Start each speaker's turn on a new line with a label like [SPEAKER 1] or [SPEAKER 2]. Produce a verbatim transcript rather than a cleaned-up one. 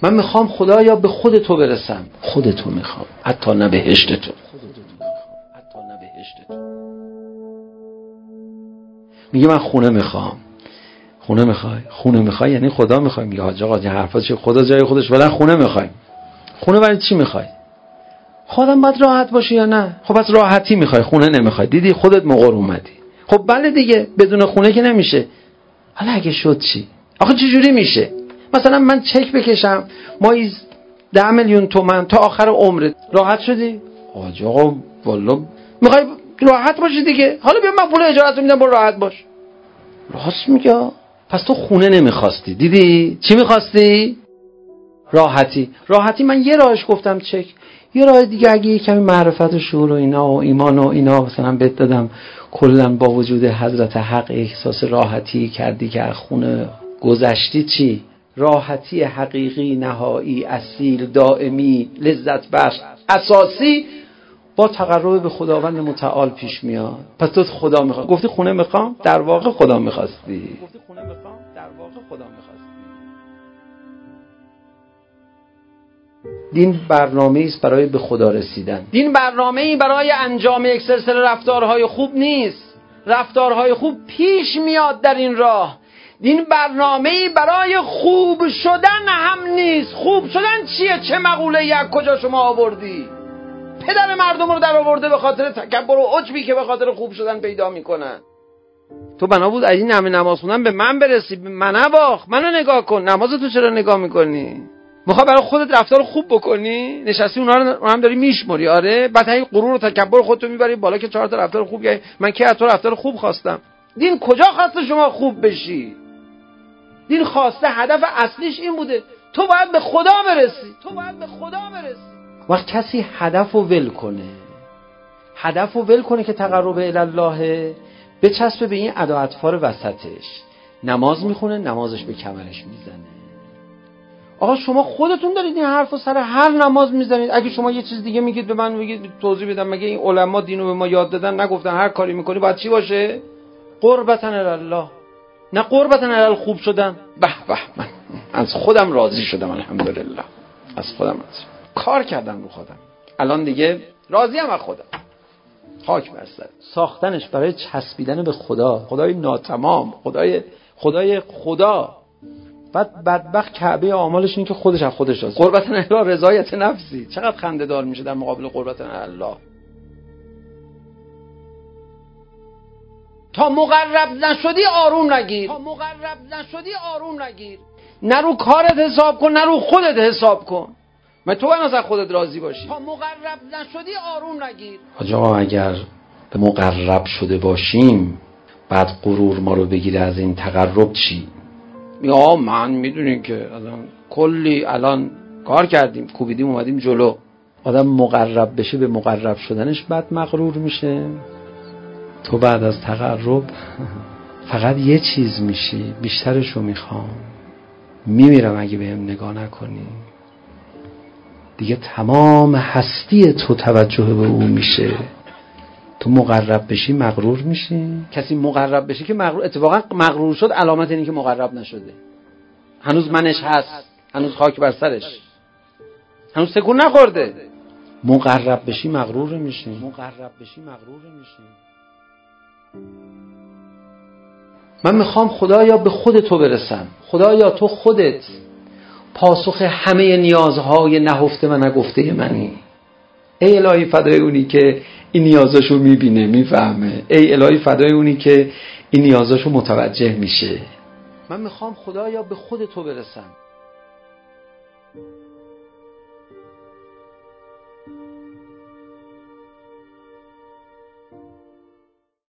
[SPEAKER 1] من میخوام خدایا به خود تو برسم. خودتو میخوام، حتی نه بهشت تو. حتی نه بهشت تو. میگه من خونه میخوام. خونه میخوای؟ خونه میخوای یعنی خدا میخوای. میگه حاج آقا این حرفا چیه؟ خدا جای خودش، ولی خونه میخوای. خونه برای چی میخوای؟ خودم باید راحت باشی یا نه؟ خب پس راحتی میخوای، خونه نمیخوای. دیدی خودت مقر اومدی. خب بله دیگه، بدون خونه که نمیشه. حالا اگه شد چی؟ آخه چه جوری میشه؟ مثلا من چک بکشم مایز ده میلیون تومان تا آخر عمرت، راحت شدی؟ حاج آقا والله میخوای راحت باشی دیگه. حالا بیا من پول اجارت رو میدم برو راحت باش. راست میگه. پس تو خونه نمیخواستی. دیدی چی میخواستی؟ راحتی. راحتی من یه راهش گفتم چک. یه راه دیگه اگه یه کمی معرفت و شعور و اینا و ایمان و اینا مثلا بهت دادم، کلا با وجود حضرت حق احساس راحتی کردی که خونه گذشتی، چی؟ راحتی حقیقی، نهایی، اصیل، دائمی، لذت بخش، اساسی با تقرب به خداوند متعال پیش میاد. پس تو خدا میخواد. گفتی خونه میخوام، در واقع خدا میخواستی. گفتی خونه میخوام، در واقع خدا میخواستی. دین برنامه‌ای است برای به خدا رسیدن. دین برنامه‌ای برای انجام یک سلسله رفتارهای خوب نیست. رفتارهای خوب پیش میاد در این راه. دین برنامه‌ای برای خوب شدن هم نیست. خوب شدن چیه؟ چه مقوله یک کجا شما آوردی؟ پدر مردم رو در آورده به خاطر تکبر و عجبی که به خاطر خوب شدن پیدا میکنن. تو بنا بود از این همه نماز خوندن به من برسی، به من نباخ. منو نگاه کن. نماز تو چرا نگاه میکنی؟ میخوای برای خودت رفتار خوب بکنی؟ نشستی اونا رو هم داری میشمری. آره بعد هی غرور و تکبر خودتو میبری بالا که چهار تا رفتار خوب گه. من که از تو رفتار خوب خواستم؟ دین کجا خواسته شما خوب بشی؟ دین خواسته هدف اصلیش این بوده تو باید به خدا برسی. تو باید به خدا برسی. وقت کسی هدفو ول کنه، هدفو ول کنه که تقرب الی الله، بچسبه به این ادا اطفار وسطش. نماز میخونه، نمازش به کمرش میزنه. آقا شما خودتون دارید این حرفو سر هر نماز میزنید. اگه شما یه چیز دیگه میگید به من میگید توضیح بدم. مگه این علما دینو به ما یاد دادن نگفتن هر کاری میکنی باید چی باشه؟ قربتن الله، نه قربتن الله خوب شدن. به به من از خودم راضی شدم الحمدلله. از خودم راضی کار کردم رو خودم. الان دیگه راضی ام از خودم. خاک بر سر. ساختنش برای چسبیدن به خدا، خدای ناتمام، خدای خدای خدا. بعد بدبخت کعبه اعمالش اینه که خودش از خودش راضی. قربتن الله رضایت نفسی. چقدر خنده دار میشه در مقابل قربتن الله. تا مقرب نشدی آروم نگیر. تا مقرب نشدی آروم نگیر. نه رو کارت حساب کن، نه رو خودت حساب کن. من تو باید از خودت راضی باشی. تا مقرب نشدی آروم نگیر. حاج آقا اگر به مقرب شده باشیم بعد غرور ما رو بگیره از این تقرب چی؟ یا من میدونین که الان کلی الان کار کردیم، کوبیدیم اومدیم جلو. آدم مقرب بشه به مقرب شدنش بعد مغرور میشه. تو بعد از تقرب فقط یه چیز میشی، بیشترشو میخوام، میمیرم اگه بهم نگاه نکنی. دیگه تمام هستی تو توجه به او میشه. تو مقرب بشی مغرور میشی. کسی مقرب بشه که مغرور، اتفاقا مغرور شد علامت اینه که مقرب نشده. هنوز منش هست، هنوز خاک بر سرش، هنوز تکون نخورده. مقرب بشی مغرور میشی. مقرب بشی مغرور میشی. من میخوام خدایا به خود تو برسم. خدایا تو خودت پاسخ همه نیازهای نهفته و نگفته منی. ای الهی فدای اونی که این نیازاشو میبینه میفهمه. ای الهی فدای اونی که این نیازاشو متوجه میشه. من میخوام خدایا به خود تو برسم.